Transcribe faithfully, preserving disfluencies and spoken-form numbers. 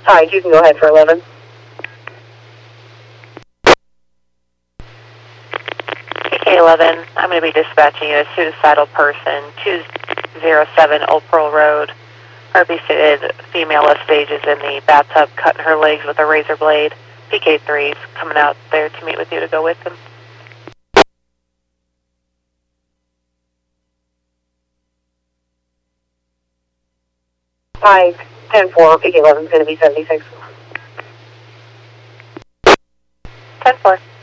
Hi, you can go ahead for eleven. P K eleven, I'm going to be dispatching you a suicidal person, two oh seven Old Pearl Road. R B stated female left stage is in the bathtub cutting her legs with a razor blade. P K three is coming out there to meet with you to go with them. Hi, ten four, P K eleven is going to be seventy-six. ten four.